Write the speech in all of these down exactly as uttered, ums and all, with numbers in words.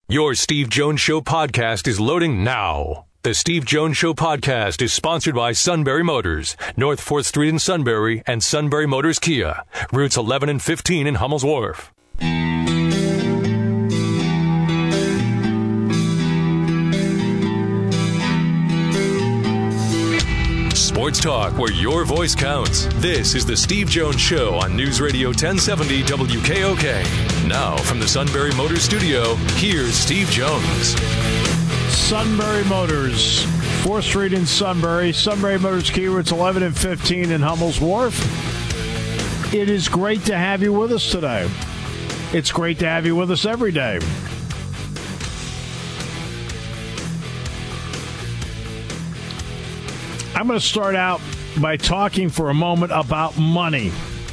Your Steve Jones Show podcast is loading now. The Steve Jones Show podcast is sponsored by Sunbury Motors, North fourth Street in Sunbury, and Sunbury Motors Kia, routes eleven and fifteen in Hummel's Wharf. Sports talk where your voice counts. This is the Steve Jones Show on News Radio ten seventy W K O K. Now from the Sunbury Motors studio, here's Steve Jones. Sunbury Motors, fourth Street in Sunbury. Sunbury Motors Kia, routes eleven and fifteen in Hummel's Wharf. It is great to have you with us today. It's great to have you with us every day. I'm going to start out by talking for a moment about money.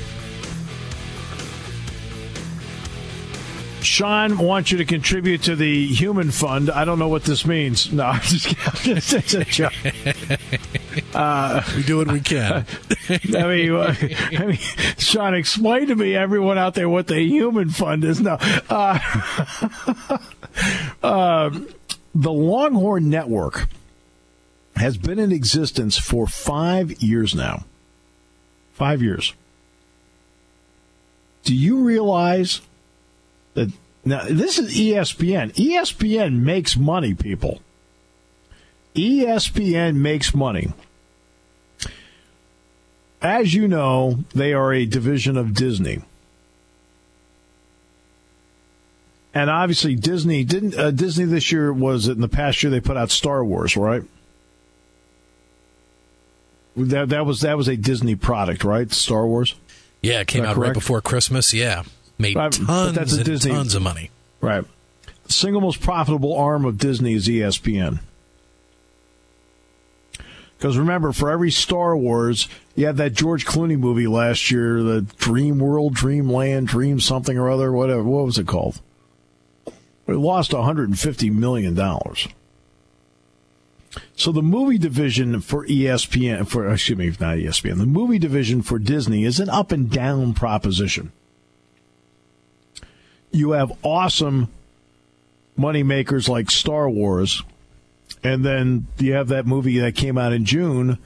Sean wants you to contribute to the Human Fund. I don't know what this means. No, I'm just kidding. It's a joke. Uh, we do what we can. I mean, I mean, Sean, explain to me, everyone out there, what the Human Fund is. No. Uh, uh, the Longhorn Network has been in existence for five years now. Five years. Do you realize that now this is E S P N? E S P N makes money, people. E S P N makes money. As you know, they are a division of Disney. And obviously Disney didn't uh, Disney this year was in the past year they put out Star Wars, right? That that was that was a Disney product, right? Star Wars. Yeah, it came out correct? right before Christmas. Yeah, made right, tons that's a and Disney, tons of money. Right. The single most profitable arm of Disney is E S P N. Because remember, for every Star Wars, you had that George Clooney movie last year, the Dream World, Dreamland, Dream something or other, whatever. What was it called? It lost one hundred fifty million dollars. So the movie division for E S P N, for excuse me, not E S P N, the movie division for Disney is an up and down proposition. You have awesome money makers like Star Wars, and then you have that movie that came out in June,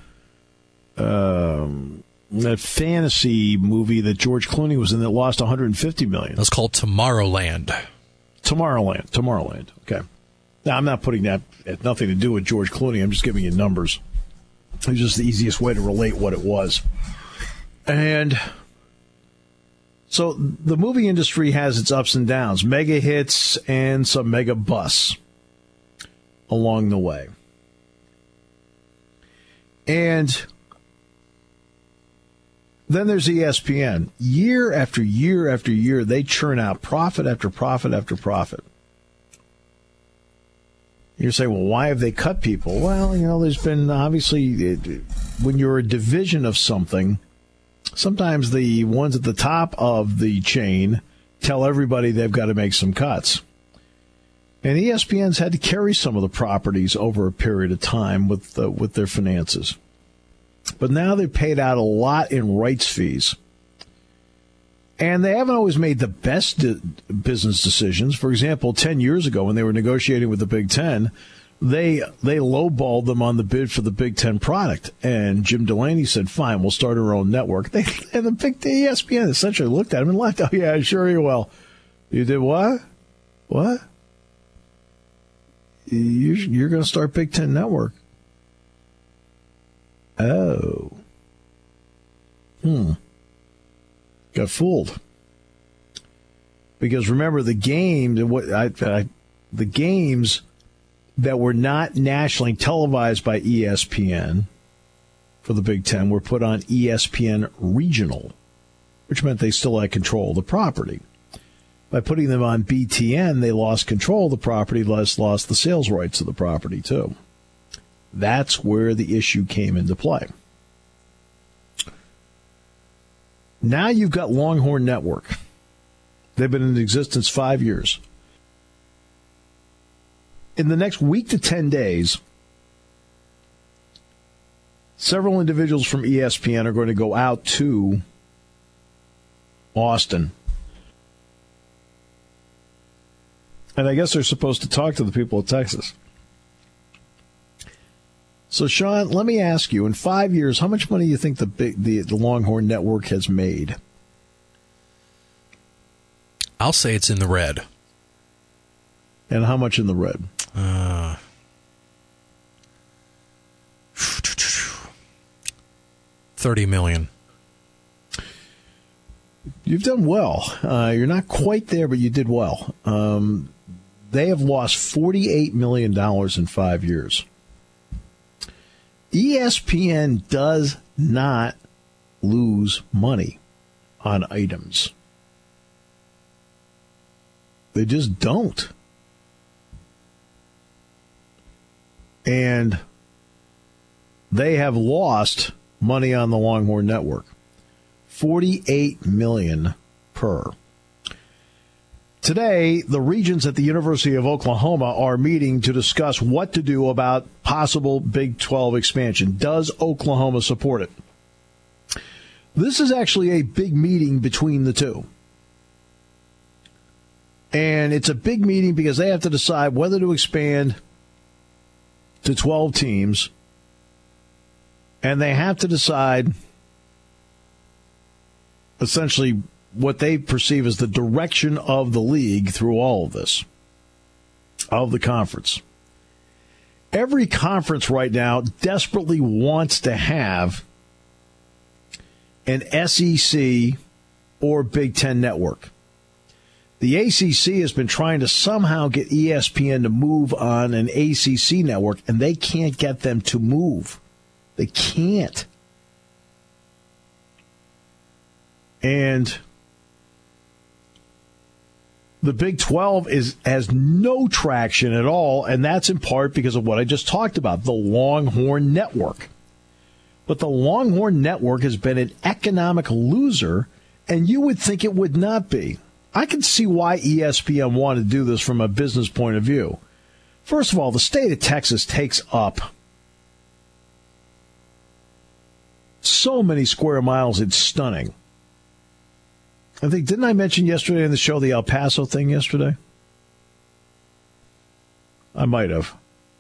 um, that fantasy movie that George Clooney was in that lost one hundred fifty million dollars. That's called Tomorrowland. Tomorrowland. Tomorrowland. Okay. Now, I'm not putting that, it had nothing to do with George Clooney. I'm just giving you numbers. It's just the easiest way to relate what it was. And so the movie industry has its ups and downs, mega hits and some mega busts along the way. And then there's E S P N. Year after year after year, they churn out profit after profit after profit. You say, well, why have they cut people? Well, you know, there's been obviously, it, when you're a division of something, sometimes the ones at the top of the chain tell everybody they've got to make some cuts. And E S P N's had to carry some of the properties over a period of time with uh, with their finances. But now they've paid out a lot in rights fees. And they haven't always made the best di- business decisions. For example, ten years ago when they were negotiating with the Big Ten, they they lowballed them on the bid for the Big Ten product. And Jim Delaney said, fine, we'll start our own network. They, and the Big E S P N essentially looked at him and laughed. Oh, yeah, sure you will. You did what? What? You, you're going to start Big Ten Network. Oh. Hmm. Got fooled. Because remember, the game, what I, I, the games that were not nationally televised by E S P N for the Big Ten were put on E S P N Regional, which meant they still had control of the property. By putting them on B T N, they lost control of the property, less lost the sales rights of the property, too. That's where the issue came into play. Now you've got Longhorn Network. They've been in existence five years. In the next week to ten days, several individuals from E S P N are going to go out to Austin And I guess they're supposed to talk to the people of Texas. So, Sean, let me ask you, in five years, how much money do you think the big, the, the Longhorn Network has made? I'll say it's in the red. And how much in the red? Uh, thirty million. You've done well. Uh, you're not quite there, but you did well. Um, they have lost forty-eight million dollars in five years. E S P N does not lose money on items. They just don't. And they have lost money on the Longhorn Network. forty-eight million dollars per. Today, the regents at the University of Oklahoma are meeting to discuss what to do about possible Big twelve expansion. Does Oklahoma support it? This is actually a big meeting between the two. And it's a big meeting because they have to decide whether to expand to twelve teams. And they have to decide essentially what they perceive as the direction of the league through all of this, of the conference. Every conference right now desperately wants to have an S E C or Big Ten network. The A C C has been trying to somehow get E S P N to move on an A C C network, and they can't get them to move. They can't. And the Big twelve is has no traction at all, and that's in part because of what I just talked about, the Longhorn Network. But the Longhorn Network has been an economic loser, and you would think it would not be. I can see why E S P N wanted to do this from a business point of view. First of all, the state of Texas takes up so many square miles, it's stunning. I think, didn't I mention yesterday on the show the El Paso thing yesterday? I might have.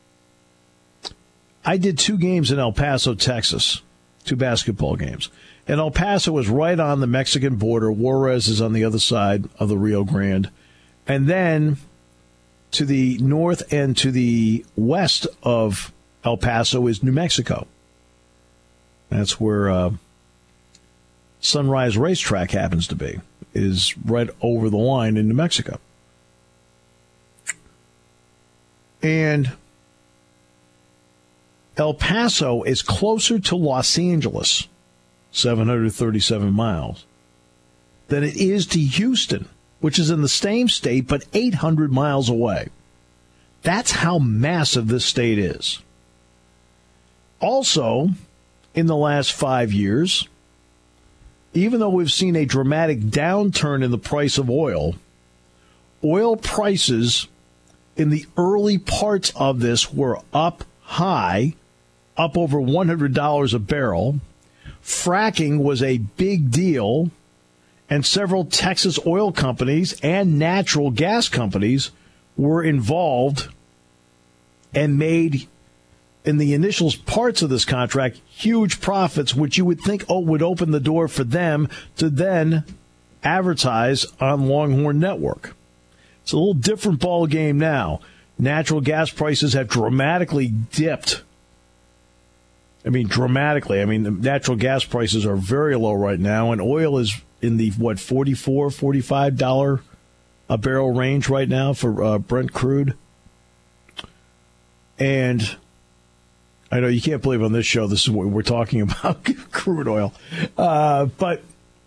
I did two games in El Paso, Texas, two basketball games. And El Paso is right on the Mexican border. Juarez is on the other side of the Rio Grande. And then to the north and to the west of El Paso is New Mexico. That's where uh, Sunrise Racetrack happens to be. It is right over the line in New Mexico. And El Paso is closer to Los Angeles, seven hundred thirty-seven miles, than it is to Houston, which is in the same state but eight hundred miles away. That's how massive this state is. Also, in the last five years, even though we've seen a dramatic downturn in the price of oil, oil prices in the early parts of this were up high, up over one hundred dollars a barrel. Fracking was a big deal, and several Texas oil companies and natural gas companies were involved and made, in the initial parts of this contract, huge profits, which you would think oh, would open the door for them to then advertise on Longhorn Network. It's a little different ball game now. Natural gas prices have dramatically dipped. I mean, dramatically. I mean, the natural gas prices are very low right now, and oil is in the, what, forty-four dollars, forty-five dollars a barrel range right now for uh, Brent crude. And I know you can't believe on this show this is what we're talking about, crude oil. Uh, but,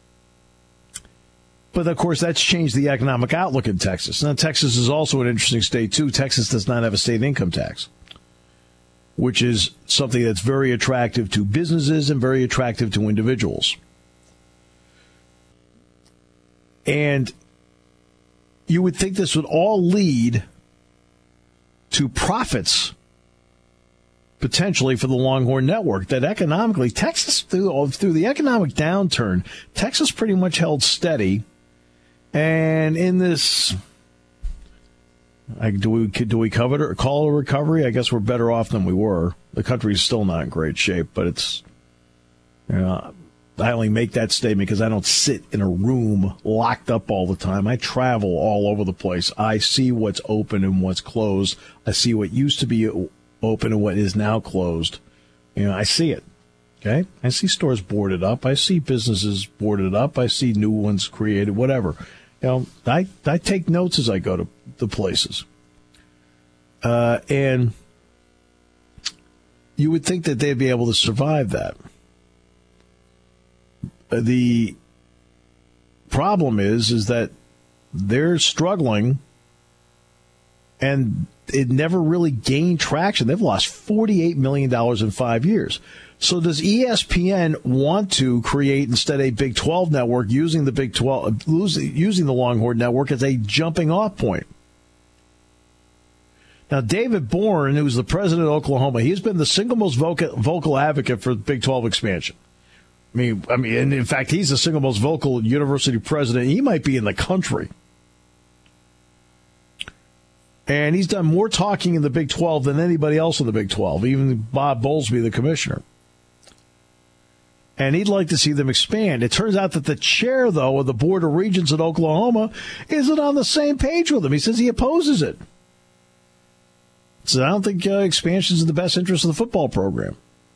but, of course, that's changed the economic outlook in Texas. Now, Texas is also an interesting state, too. Texas does not have a state income tax, which is something that's very attractive to businesses and very attractive to individuals. And you would think this would all lead to profits, potentially, for the Longhorn Network, that economically, Texas, through, through the economic downturn, Texas pretty much held steady. And in this I, do we do we cover it, call it a recovery? I guess we're better off than we were. The country's still not in great shape, but it's, you know, I only make that statement because I don't sit in a room locked up all the time. I travel all over the place. I see what's open and what's closed. I see what used to be open and what is now closed. You know, I see it. Okay? I see stores boarded up. I see businesses boarded up. I see new ones created, whatever. You know, I, I take notes as I go to the places. Uh, and you would think that they'd be able to survive that. The problem is, is that they're struggling, and it never really gained traction. They've lost forty-eight million dollars in five years. So does E S P N want to create instead a Big twelve network using the Big twelve, using the Longhorn Network as a jumping off point? Now, David Bourne, who's the president of Oklahoma, he's been the single most vocal, vocal advocate for Big twelve expansion. I mean, I mean, and in fact, he's the single most vocal university president. He might be in the country. And he's done more talking in the Big twelve than anybody else in the Big twelve, even Bob Bowlesby, the commissioner. And he'd like to see them expand. It turns out that the chair, though, of the Board of Regents at Oklahoma isn't on the same page with him. He says he opposes it. So I don't think uh, expansion is in the best interest of the football program.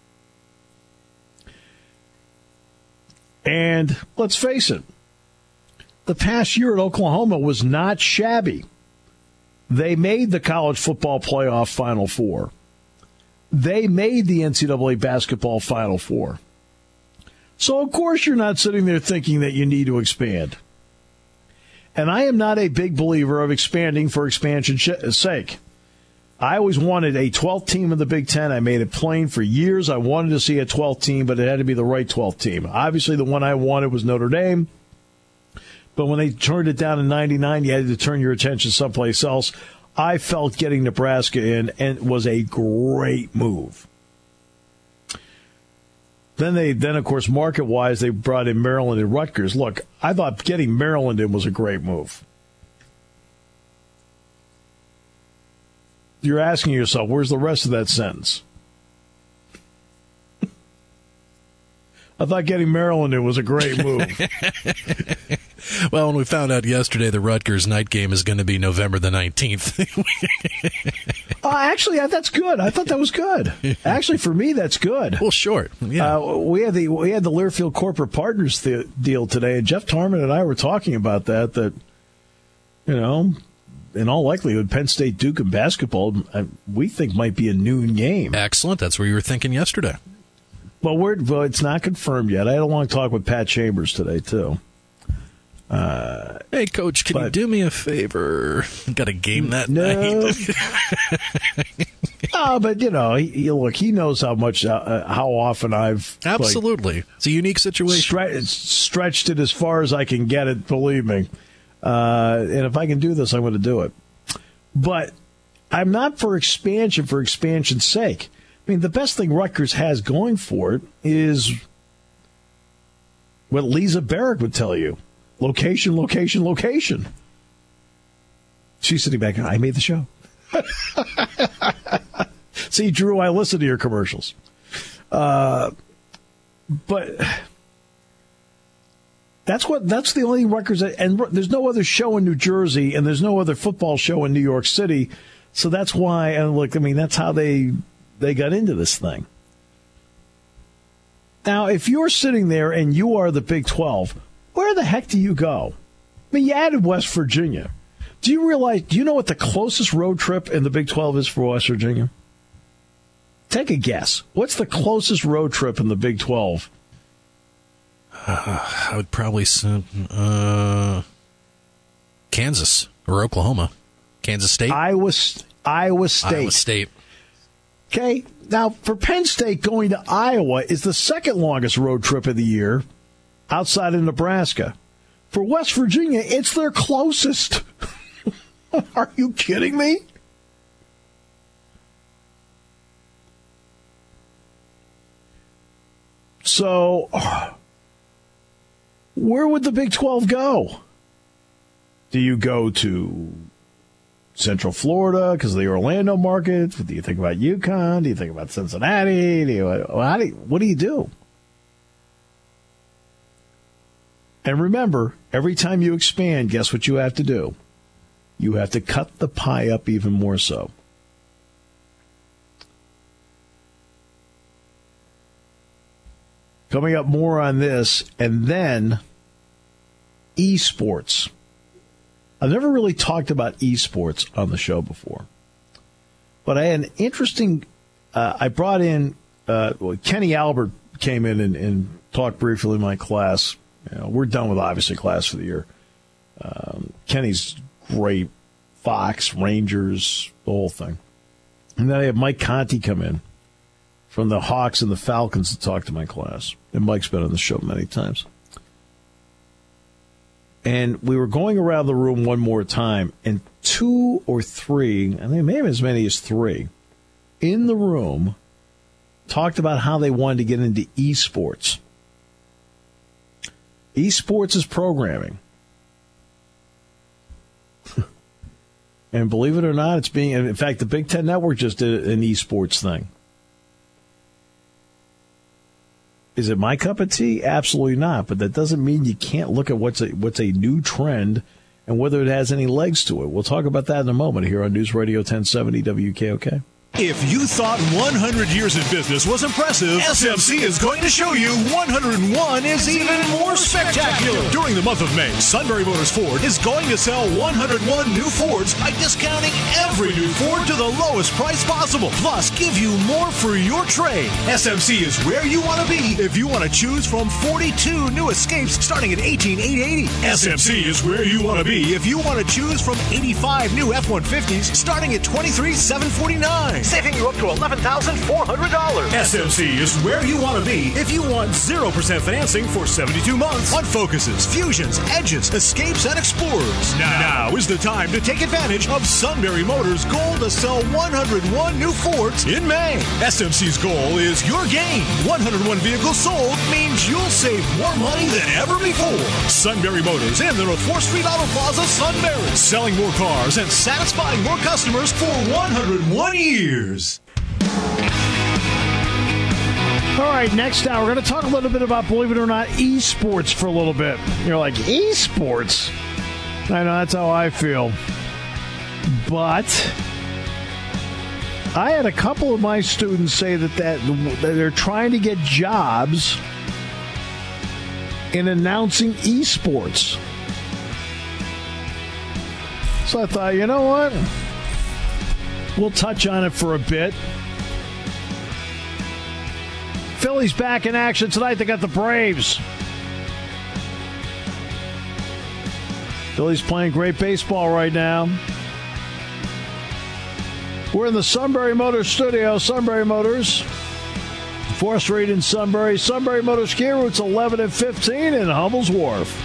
And let's face it, the past year at Oklahoma was not shabby. They made the college football playoff Final Four. They made the N C double A basketball Final Four. So, of course, you're not sitting there thinking that you need to expand. And I am not a big believer of expanding for expansion's sake. I always wanted a twelfth team in the Big Ten. I made it plain for years. I wanted to see a twelfth team, but it had to be the right twelfth team. Obviously, the one I wanted was Notre Dame. But when they turned it down in ninety-nine, you had to turn your attention someplace else. I felt getting Nebraska in and was a great move. Then, they, then of course, market-wise, they brought in Maryland and Rutgers. Look, I thought getting Maryland in was a great move. You're asking yourself, where's the rest of that sentence? I thought getting Maryland in was a great move. Well, when we found out yesterday the Rutgers night game is going to be November the nineteenth. uh, actually, that's good. I thought that was good. Actually, for me, that's good. Well, short. Yeah. Uh, we had the we had the Learfield Corporate Partners th- deal today, and Jeff Tarman and I were talking about that, that, you know, in all likelihood, Penn State Duke in basketball, we think might be a noon game. Excellent. That's what you were thinking yesterday. Well, we're, well, it's not confirmed yet. I had a long talk with Pat Chambers today, too. Uh, hey, Coach, can but, you do me a favor? Got a game that no. night. Oh, but, you know, he, he, look, he knows how much, uh, how often I've... Absolutely. Like, it's a unique situation. Stre- stretched it as far as I can get it, believe me. Uh, and if I can do this, I'm going to do it. But I'm not for expansion for expansion's sake. I mean, the best thing Rutgers has going for it is what Lisa Barrick would tell you. Location, location, location. She's sitting back. I made the show. See, Drew, I listen to your commercials. Uh, but that's what that's the only Rutgers. And there's no other show in New Jersey, and there's no other football show in New York City. So that's why, and look, I mean, that's how they they got into this thing. Now, if you're sitting there and you are the Big twelve, where the heck do you go? I mean, you added West Virginia. Do you realize, do you know what the closest road trip in the Big twelve is for West Virginia? Take a guess. What's the closest road trip in the Big twelve? Uh, I would probably say uh, Kansas or Oklahoma. Kansas State? Iowa, Iowa State. Iowa State. Okay, now for Penn State, going to Iowa is the second longest road trip of the year outside of Nebraska. For West Virginia, it's their closest. Are you kidding me? So, where would the Big twelve go? Do you go to Central Florida because of the Orlando market? Do you think about UConn? Do you think about Cincinnati? Do you, how do you, what do you do? And remember, every time you expand, guess what you have to do? You have to cut the pie up even more so. Coming up more on this, and then esports. I've never really talked about esports on the show before. But I had an interesting, uh, I brought in, uh, well, Kenny Albert came in and, and talked briefly in my class. You know, we're done with, obviously, class for the year. Um, Kenny's great. Fox, Rangers, the whole thing. And then I have Mike Conti come in from the Hawks and the Falcons to talk to my class. And Mike's been on the show many times. And we were going around the room one more time, and two or three, I think maybe as many as three, in the room talked about how they wanted to get into esports. Esports is programming. And believe it or not, it's being, in fact, the Big Ten Network just did an esports thing. Is it my cup of tea? Absolutely not. But that doesn't mean you can't look at what's a, what's a new trend and whether it has any legs to it. We'll talk about that in a moment here on News Radio ten seventy W K O K. If you thought one hundred years in business was impressive, S M C is going to show you one hundred one is even more spectacular. During the month of May, Sunbury Motors Ford is going to sell one hundred one new Fords by discounting every new Ford to the lowest price possible. Plus, give you more for your trade. S M C is where you want to be if you want to choose from forty-two new Escapes starting at eighteen thousand eight hundred eighty dollars. S M C is where you want to be if you want to choose from eighty-five new F one fifties starting at twenty-three thousand seven hundred forty-nine dollars. Saving you up to eleven thousand four hundred dollars. S M C is where you want to be if you want zero percent financing for seventy-two months on Focuses, Fusions, Edges, Escapes, and Explorers. Now, now is the time to take advantage of Sunbury Motors' goal to sell one hundred one new Fords in May. S M C's goal is your gain. one hundred one vehicles sold means you'll save more money than ever before. Sunbury Motors in the North fourth Street Auto Plaza, Sunbury. Selling more cars and satisfying more customers for one hundred one years. All right, next hour, we're going to talk a little bit about, believe it or not, esports for a little bit. You're like, esports? I know, that's how I feel. But I had a couple of my students say that, that, that they're trying to get jobs in announcing esports. So I thought, you know what? We'll touch on it for a bit. Phillies back in action tonight. They got the Braves. Phillies playing great baseball right now. We're in the Sunbury Motors studio. Sunbury Motors, fourth Street in Sunbury. Sunbury Motors Kia, routes eleven and fifteen in Hummel's Wharf.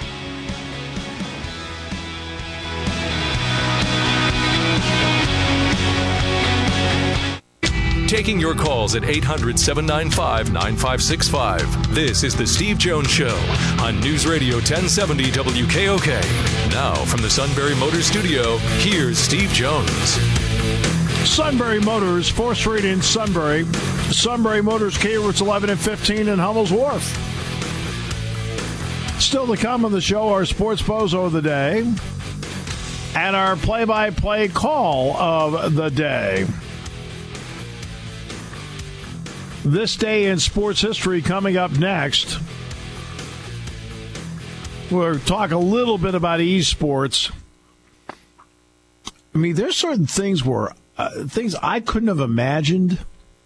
Taking your calls at eight hundred, seven nine five, nine five six five. This is The Steve Jones Show on News Radio ten seventy W K O K. Now, from the Sunbury Motors studio, here's Steve Jones. Sunbury Motors, fourth Street in Sunbury. Sunbury Motors, Kia, routes eleven and fifteen in Hummel's Wharf. Still to come on the show, our sports bozo of the day and our play-by-play call of the day. This day in sports history coming up next. We'll talk a little bit about esports. I mean, there's certain things where uh, things I couldn't have imagined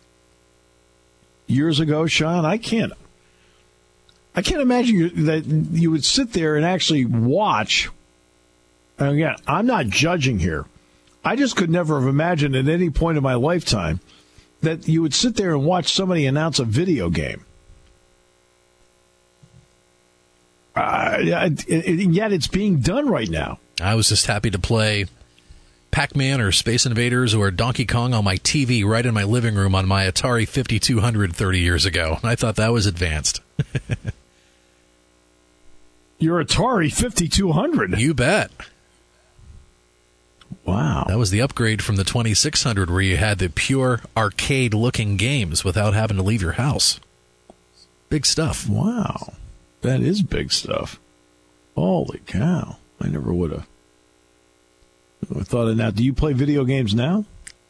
years ago, Sean. I can't. I can't imagine you, that you would sit there and actually watch. And again, I'm not judging here. I just could never have imagined at any point in my lifetime that you would sit there and watch somebody announce a video game. Uh, it, it, yet it's being done right now. I was just happy to play Pac-Man or Space Invaders or Donkey Kong on my T V right in my living room on my Atari fifty-two hundred thirty years ago. I thought that was advanced. Your Atari fifty-two hundred? You bet. Wow. That was the upgrade from the twenty-six hundred where you had the pure arcade-looking games without having to leave your house. Big stuff. Wow. That is big stuff. Holy cow. I never would have thought of that. Do you play video games now?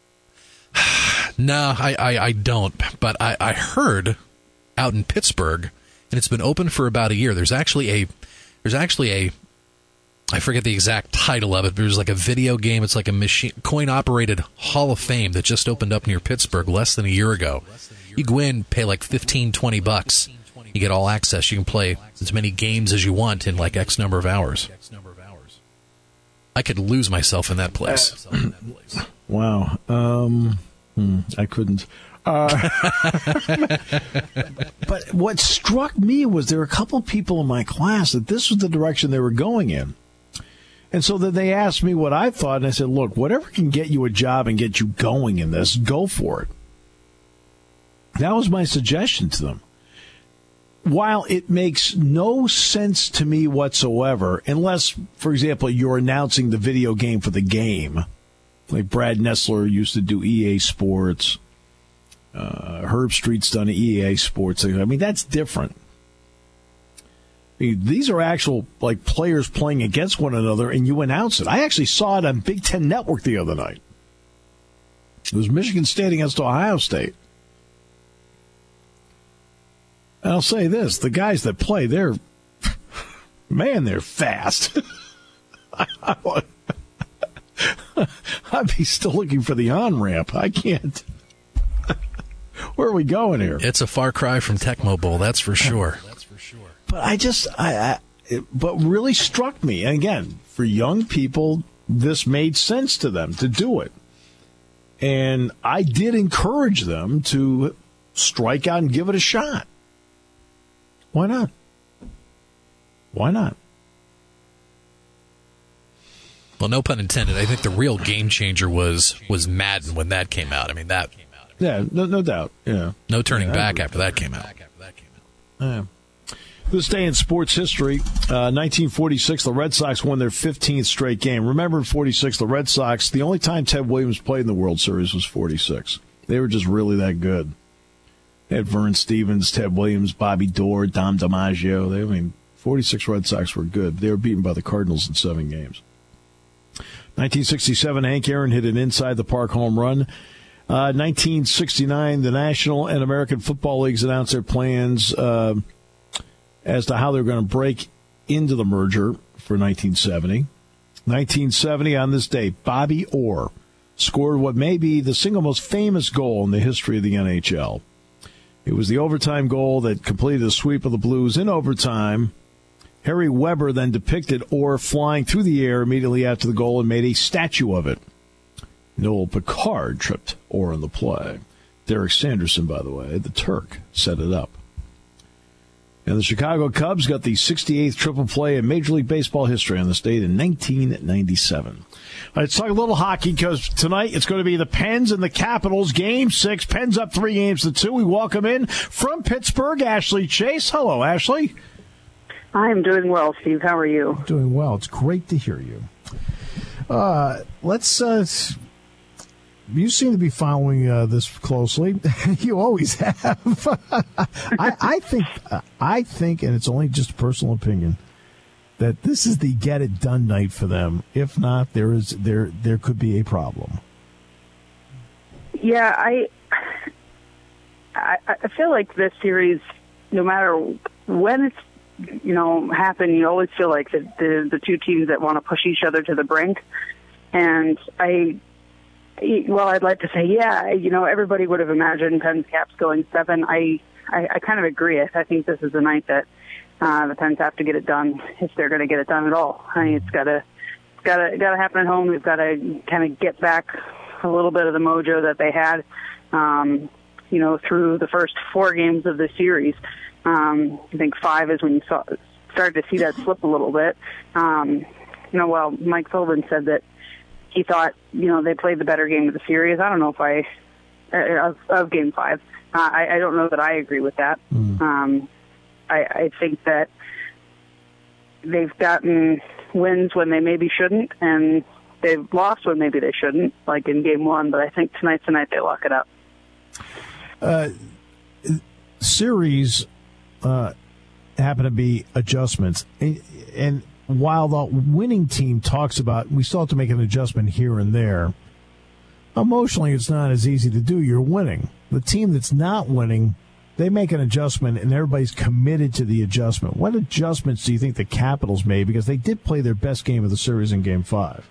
No, I, I, I don't. But I, I heard out in Pittsburgh, and it's been open for about a year, there's actually a, there's actually a, I forget the exact title of it, but there's like a video game. It's like a machine, coin-operated Hall of Fame that just opened up near Pittsburgh less than a year ago. You go in, pay like fifteen, twenty bucks. You get all access. You can play as many games as you want in like X number of hours. I could lose myself in that place. Wow. Um, hmm, I couldn't. Uh, but what struck me was there were a couple of people in my class that this was the direction they were going in. And so then they asked me what I thought, and I said, look, whatever can get you a job and get you going in this, go for it. That was my suggestion to them. While it makes no sense to me whatsoever, unless, for example, you're announcing the video game for the game, like Brad Nessler used to do E A Sports, uh, Herb Street's done E A Sports. I mean, that's different. I mean, these are actual like players playing against one another, and you announce it. I actually saw it on Big Ten Network the other night. It was Michigan State against Ohio State. And I'll say this, the guys that play, they're, man, they're fast. I'd be still looking for the on-ramp. I can't. Where are we going here? It's a far cry from Tecmo Bowl, that's for sure. That's for sure. But I just, I, I it, but really struck me, and again, for young people, this made sense to them to do it. And I did encourage them to strike out and give it a shot. Why not? Why not? Well, no pun intended. I think the real game changer was was Madden when that came out. I mean, that. Yeah, no, no doubt. Yeah, no turning yeah, back after that came out. Yeah. This day in sports history, uh, nineteen forty-six, the Red Sox won their fifteenth straight game. Remember, in forty-six, the Red Sox, the only time Ted Williams played in the World Series was forty-six. They were just really that good. They had Vern Stevens, Ted Williams, Bobby Doerr, Dom DiMaggio. They, I mean, forty-six Red Sox were good. They were beaten by the Cardinals in seven games. nineteen sixty-seven, Hank Aaron hit an inside-the-park home run. Uh, nineteen sixty-nine, the National and American Football Leagues announced their plans uh, as to how they're going to break into the merger for nineteen seventy. nineteen seventy, on this day, Bobby Orr scored what may be the single most famous goal in the history of the N H L. It was the overtime goal that completed the sweep of the Blues in overtime. Harry Weber then depicted Orr flying through the air immediately after the goal and made a statue of it. Noel Picard tripped Orr in the play. Derek Sanderson, by the way, the Turk, set it up. And the Chicago Cubs got the sixty-eighth triple play in Major League Baseball history on this date in nineteen ninety-seven. All right, let's talk a little hockey because tonight it's going to be the Pens and the Capitals. Game six. Pens up three games to two. We welcome in from Pittsburgh, Ashley Chase. Hello, Ashley. I'm doing well, Steve. How are you? Doing well. It's great to hear you. Uh, let's. Uh, you seem to be following uh, this closely. You always have. I, I think. Uh, I think, and it's only just personal opinion, that this is the get it done night for them. If not, there is there there could be a problem. Yeah, I. I, I feel like this series, no matter when it's you know happen, you always feel like the the, the two teams that want to push each other to the brink, and I. Well, I'd like to say, yeah, you know, everybody would have imagined Pens Caps going seven. I, I, I kind of agree. I think this is the night that uh, the Pens have to get it done if they're going to get it done at all. I mean, it's got to, it's got to, got to happen at home. We've got to kind of get back a little bit of the mojo that they had, um, you know, through the first four games of the series. Um, I think five is when you saw started to see that slip a little bit. Um, you know, well, Mike Sullivan said that he thought, you know, they played the better game of the series. I don't know if I, uh, of, of game five. Uh, I, I don't know that I agree with that. Mm. Um, I, I think that they've gotten wins when they maybe shouldn't, and they've lost when maybe they shouldn't, like in game one, but I think tonight's the night they lock it up. Uh, series uh, happen to be adjustments. And, and while the winning team talks about, we still have to make an adjustment here and there, emotionally it's not as easy to do. You're winning. The team that's not winning, they make an adjustment, and everybody's committed to the adjustment. What adjustments do you think the Capitals made? Because they did play their best game of the series in Game five.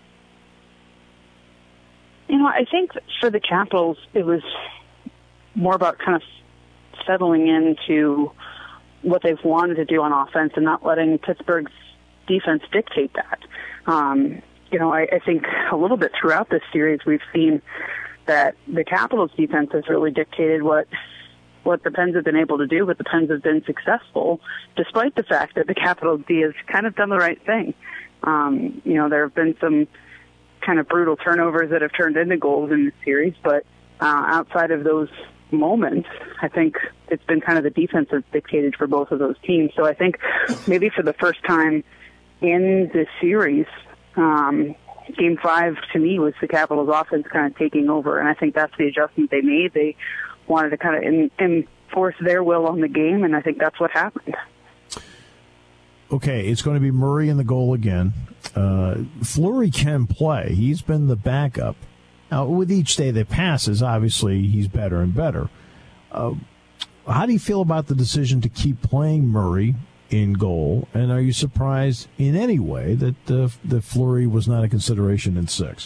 You know, I think for the Capitals, it was more about kind of settling into what they've wanted to do on offense and not letting Pittsburgh's defense dictate that. Um, you know, I, I think a little bit throughout this series we've seen that the Capitals' defense has really dictated what what the Pens have been able to do, but the Pens have been successful, despite the fact that the Capitals D has kind of done the right thing. Um, you know, there have been some kind of brutal turnovers that have turned into goals in this series, but uh, outside of those moments, I think it's been kind of the defense that's dictated for both of those teams. So I think maybe for the first time in this series, um, Game five, to me, was the Capitals' offense kind of taking over, and I think that's the adjustment they made. They wanted to kind of in, enforce their will on the game, and I think that's what happened. Okay, it's going to be Murray in the goal again. Uh, Fleury can play. He's been the backup. Now, with each day that passes, obviously, he's better and better. Uh, how do you feel about the decision to keep playing Murray in goal, and are you surprised in any way that uh, that Fleury was not a consideration in six?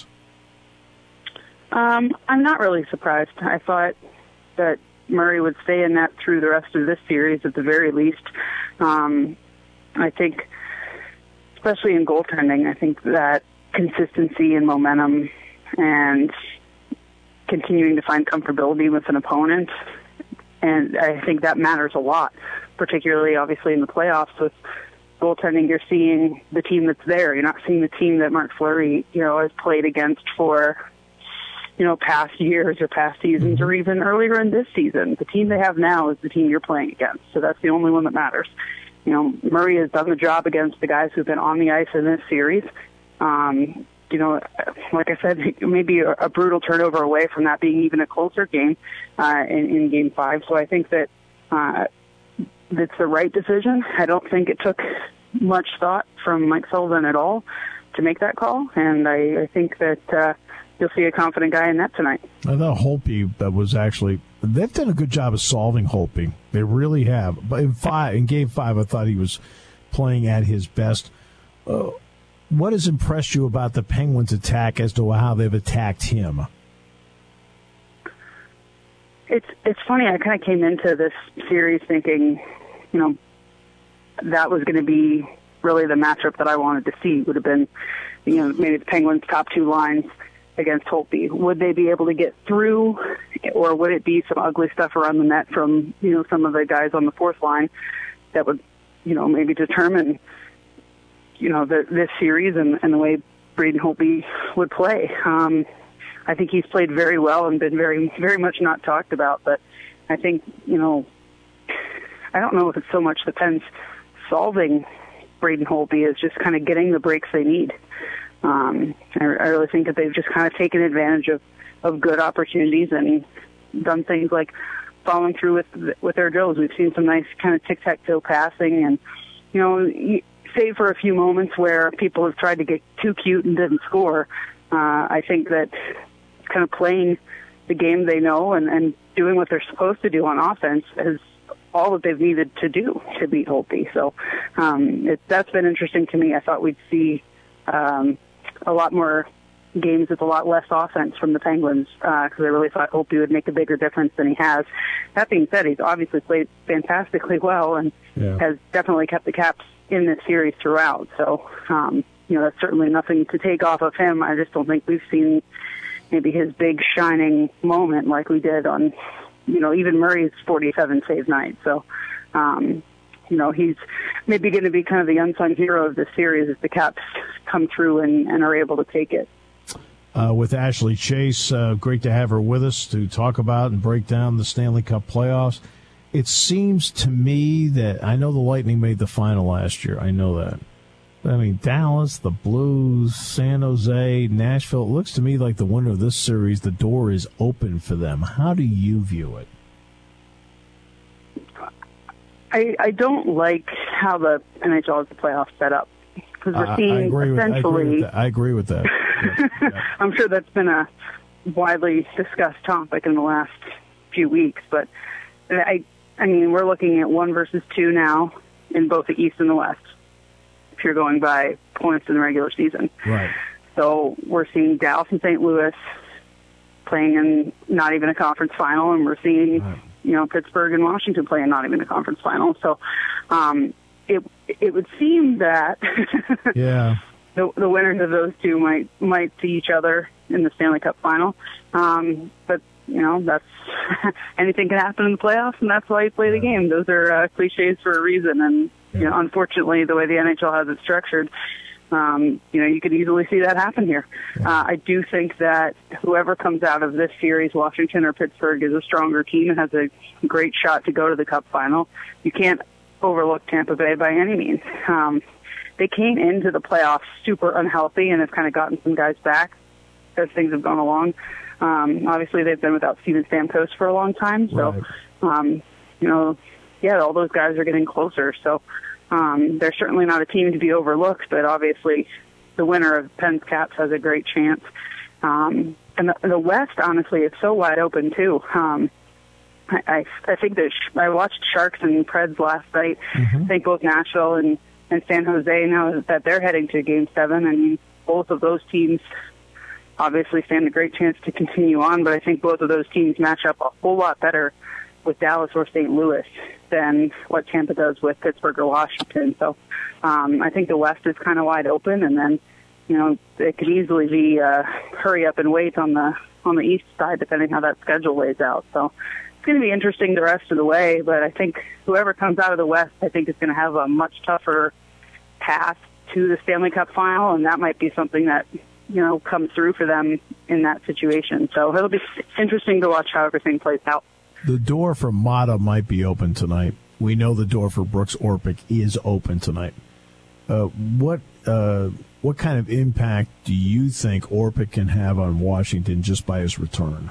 Um, I'm not really surprised. I thought that Murray would stay in that through the rest of this series at the very least. Um, I think, especially in goaltending, I think that consistency and momentum and continuing to find comfortability with an opponent, and I think that matters a lot, particularly obviously in the playoffs with goaltending. You're seeing the team that's there. You're not seeing the team that Mark Fleury, you know, has played against for, you know, past years or past seasons or even earlier in this season. The team they have now is the team you're playing against. So that's the only one that matters. You know, Murray has done the job against the guys who've been on the ice in this series. Um, you know, like I said, maybe a, a brutal turnover away from that being even a closer game uh, in, in Game five. So I think that uh, it's the right decision. I don't think it took much thought from Mike Sullivan at all to make that call, and I, I think that uh, you'll see a confident guy in that tonight. I thought Holtby that was actually – they've done a good job of solving Holtby. They really have. But in, five, in Game five, I thought he was playing at his best. Uh, what has impressed you about the Penguins' attack as to how they've attacked him? It's it's funny. I kind of came into this series thinking, you know, that was going to be really the matchup that I wanted to see. Would have been, you know, maybe the Penguins' top two lines against Holtby. Would they be able to get through, or would it be some ugly stuff around the net from, you know, some of the guys on the fourth line that would, you know, maybe determine, you know, the, this series and, and the way Braden Holtby would play. Um, I think he's played very well and been very, very much not talked about, but I think, you know, I don't know if it's so much the Pens solving Braden Holtby as just kind of getting the breaks they need. Um, I, I really think that they've just kind of taken advantage of, of good opportunities and done things like following through with with their drills. We've seen some nice kind of tic-tac-toe passing, and, you know, save for a few moments where people have tried to get too cute and didn't score. Uh, I think that kind of playing the game they know and, and doing what they're supposed to do on offense is all that they've needed to do to beat Holtby. So um, it, that's been interesting to me. I thought we'd see um, a lot more games with a lot less offense from the Penguins because uh, I really thought Holtby would make a bigger difference than he has. That being said, he's obviously played fantastically well and yeah. has definitely kept the Caps in this series throughout. So, um, you know, that's certainly nothing to take off of him. I just don't think we've seen maybe his big shining moment like we did on, you know, even Murray's forty-seven save night. So, um, you know, he's maybe going to be kind of the unsung hero of this series if the Caps come through and, and are able to take it. Uh, with Ashley Chase, uh, great to have her with us to talk about and break down the Stanley Cup playoffs. It seems to me that I know the Lightning made the final last year. I know that. I mean, Dallas, the Blues, San Jose, Nashville. It looks to me like the winner of this series, the door is open for them. How do you view it? I, I don't like how the N H L has the playoffs set up. Because we're seeing I, I agree essentially... With, I agree with that. I agree with that. Yeah, yeah. I'm sure that's been a widely discussed topic in the last few weeks. But, I, I mean, we're looking at one versus two now in both the East and the West, if you're going by points in the regular season. Right. So we're seeing Dallas and Saint Louis playing in not even a conference final, and we're seeing... Right. You know, Pittsburgh and Washington playing not even a conference final. So um, it it would seem that yeah. the, the winners of those two might might see each other in the Stanley Cup final. Um, but, you know, that's anything can happen in the playoffs, and that's why you play the game. Those are uh, cliches for a reason. And, yeah. you know, unfortunately, the way the N H L has it structured, Um, you know, you could easily see that happen here. Yeah. Uh, I do think that whoever comes out of this series, Washington or Pittsburgh, is a stronger team and has a great shot to go to the Cup final. You can't overlook Tampa Bay by any means. Um, they came into the playoffs super unhealthy and have kind of gotten some guys back as things have gone along. Um, obviously, they've been without Steven Stamkos for a long time. So, right. um, you know, yeah, all those guys are getting closer. So, Um, they're certainly not a team to be overlooked, but obviously the winner of Penn's Caps has a great chance. Um, and the, the West, honestly, is so wide open, too. Um, I, I, I think that sh- I watched Sharks and Preds last night. Mm-hmm. I think both Nashville and, and San Jose now that they're heading to Game seven, and both of those teams obviously stand a great chance to continue on, but I think both of those teams match up a whole lot better with Dallas or Saint Louis than what Tampa does with Pittsburgh or Washington. So um, I think the West is kind of wide open, and then, you know, it could easily be uh, hurry up and wait on the on the East side, depending how that schedule lays out. So it's going to be interesting the rest of the way, but I think whoever comes out of the West, I think is going to have a much tougher path to the Stanley Cup final, and that might be something that, you know, comes through for them in that situation. So it'll be interesting to watch how everything plays out. The door for Mata might be open tonight. We know the door for Brooks Orpik is open tonight. Uh, what uh, what kind of impact do you think Orpik can have on Washington just by his return?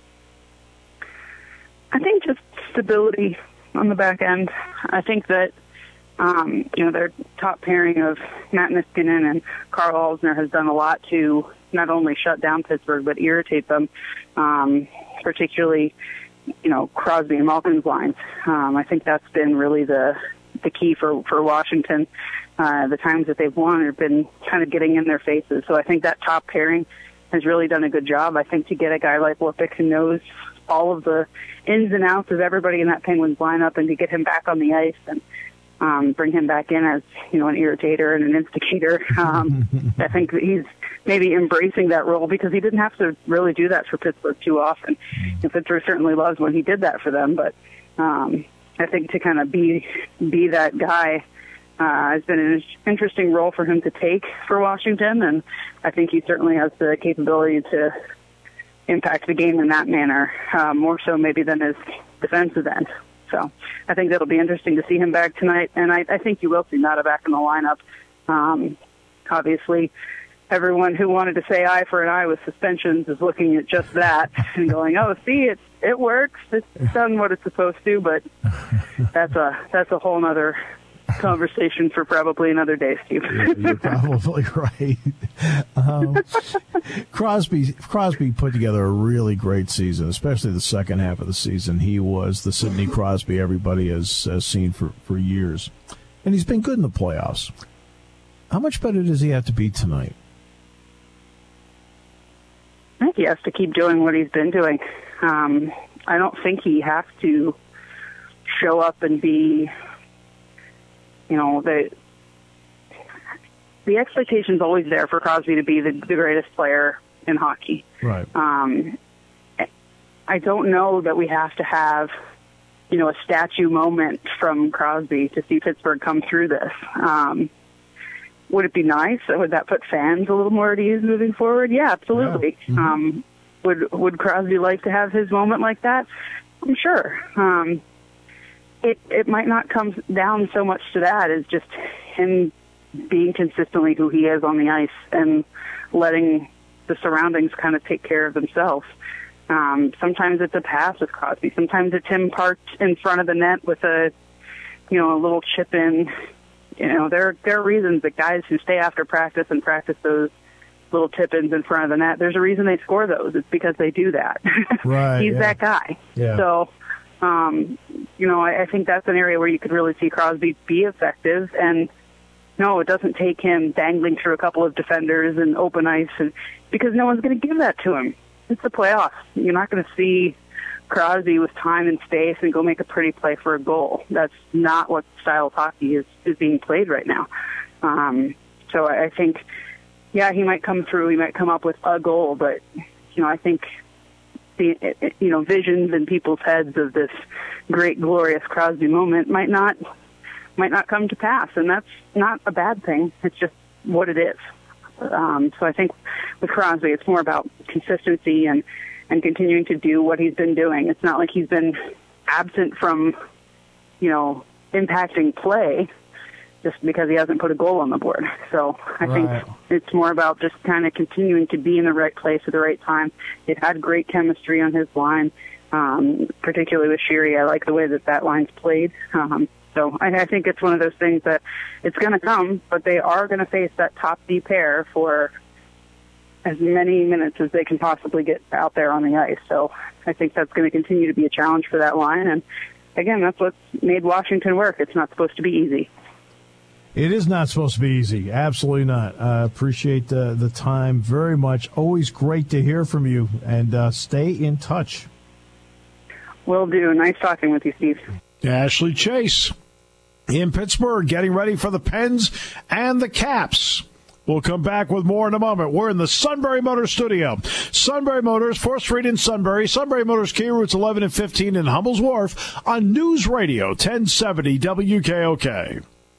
I think just stability on the back end. I think that um, you know, their top pairing of Matt Niskanen and Carl Alsner has done a lot to not only shut down Pittsburgh but irritate them, um, particularly. You know, Crosby and Malkin's lines. Um, I think that's been really the the key for, for Washington. Uh, the times that they've won have been kind of getting in their faces. So I think that top pairing has really done a good job. I think to get a guy like Orpik who knows all of the ins and outs of everybody in that Penguins lineup, and to get him back on the ice and um, bring him back in as, you know, an irritator and an instigator. Um, I think that he's maybe embracing that role, because he didn't have to really do that for Pittsburgh too often. And Pittsburgh certainly loves when he did that for them, but um, I think to kind of be be that guy uh, has been an interesting role for him to take for Washington, and I think he certainly has the capability to impact the game in that manner, uh, more so maybe than his defensive end. So I think that'll be interesting to see him back tonight, and I, I think you will see Nada back in the lineup. Um, obviously, everyone who wanted to say eye for an eye with suspensions is looking at just that and going, "Oh, see, it it works. It's done what it's supposed to." But that's a that's a whole other conversation for probably another day, Steve. You're, you're probably right. Um, Crosby Crosby put together a really great season, especially the second half of the season. He was the Sidney Crosby everybody has, has seen for, for years, and he's been good in the playoffs. How much better does he have to be tonight? I think he has to keep doing what he's been doing. Um, I don't think he has to show up and be, you know, the the expectation's always there for Crosby to be the, the greatest player in hockey. Right. Um, I don't know that we have to have, you know, a statue moment from Crosby to see Pittsburgh come through this. Um, would it be nice? Would that put fans a little more at ease moving forward? Yeah, absolutely. Yeah. Mm-hmm. Um, would would Crosby like to have his moment like that? I'm sure. Um, it it might not come down so much to that as just him being consistently who he is on the ice and letting the surroundings kind of take care of themselves. Um, sometimes it's a pass with Crosby. Sometimes it's him parked in front of the net with a, you know, a little chip in. You know, there there are reasons that guys who stay after practice and practice those little tip-ins in front of the net, there's a reason they score those. It's because they do that. Right. He's yeah. that guy. Yeah. So, um, you know, I, I think that's an area where you could really see Crosby be effective. And, no, it doesn't take him dangling through a couple of defenders and open ice, and because no one's going to give that to him. It's the playoffs. You're not going to see Crosby with time and space and go make a pretty play for a goal. That's not what style of hockey is, is being played right now. Um, so I, I think, yeah, he might come through. He might come up with a goal, but, you know, I think the, you know, visions in people's heads of this great, glorious Crosby moment might not might not come to pass, and that's not a bad thing. It's just what it is. Um, so I think with Crosby, it's more about consistency and, and continuing to do what he's been doing. It's not like he's been absent from, you know, impacting play just because he hasn't put a goal on the board. So I right. think it's more about just kind of continuing to be in the right place at the right time. They've had great chemistry on his line, um, particularly with Sheary. I like the way that that line's played. Um, So I, I think it's one of those things that it's going to come, but they are going to face that top D pair for as many minutes as they can possibly get out there on the ice. So I think that's going to continue to be a challenge for that line. And, again, that's what's made Washington work. It's not supposed to be easy. It is not supposed to be easy. Absolutely not. I uh, appreciate the, the time very much. Always great to hear from you, and uh, stay in touch. Will do. Nice talking with you, Steve. Ashley Chase in Pittsburgh, getting ready for the Pens and the Caps. We'll come back with more in a moment. We're in the Sunbury Motors studio. Sunbury Motors, fourth Street in Sunbury. Sunbury Motors, Key Routes eleven and fifteen in Hummel's Wharf on News Radio ten seventy W K O K.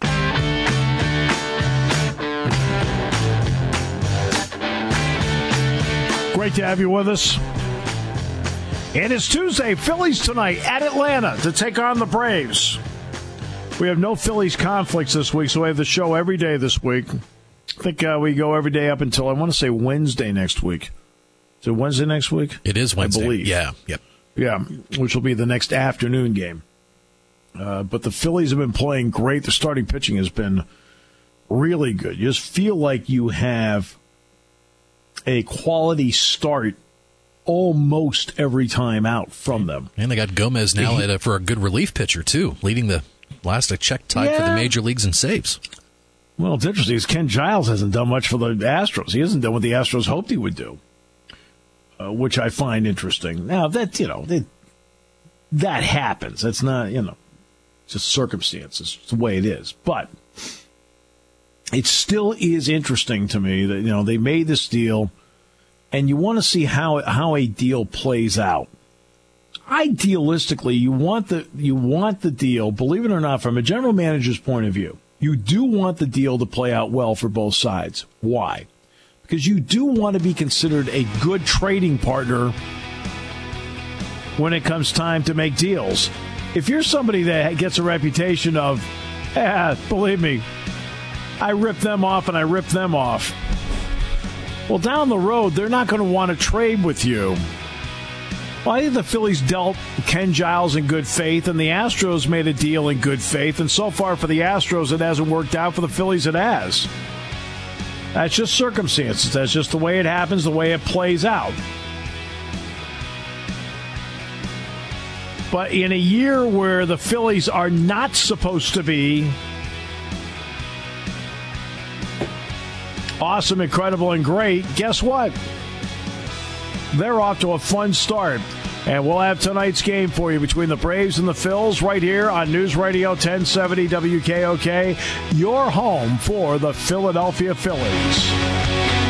Great to have you with us. And it's Tuesday. Phillies tonight at Atlanta to take on the Braves. We have no Phillies conflicts this week, so we have the show every day this week. I think uh, we go every day up until, I want to say, Wednesday next week. Is it Wednesday next week? It is Wednesday. I believe. Yeah, yep. Yeah, which will be the next afternoon game. Uh, but the Phillies have been playing great. The starting pitching has been really good. You just feel like you have a quality start almost every time out from them. And they got Gomez now at a, for a good relief pitcher, too, leading the last I checked tied yeah. for the major leagues in saves. Well, it's interesting because Ken Giles hasn't done much for the Astros. He hasn't done what the Astros hoped he would do, uh, which I find interesting. Now, that, you know, that, that happens. That's not, you know, just circumstances. It's the way it is. But it still is interesting to me that, you know, they made this deal, and you want to see how how a deal plays out. Idealistically, you want the you want the deal, believe it or not, from a general manager's point of view, you do want the deal to play out well for both sides. Why? Because you do want to be considered a good trading partner when it comes time to make deals. If you're somebody that gets a reputation of, eh, believe me, I rip them off and I rip them off, well, down the road, they're not going to want to trade with you. Well, I think the Phillies dealt Ken Giles in good faith, and the Astros made a deal in good faith, and so far for the Astros, it hasn't worked out. For the Phillies, it has. That's just circumstances. That's just the way it happens, the way it plays out. But in a year where the Phillies are not supposed to be awesome, incredible, and great, guess what? They're off to a fun start. And we'll have tonight's game for you between the Braves and the Phils right here on News Radio ten seventy W K O K, your home for the Philadelphia Phillies.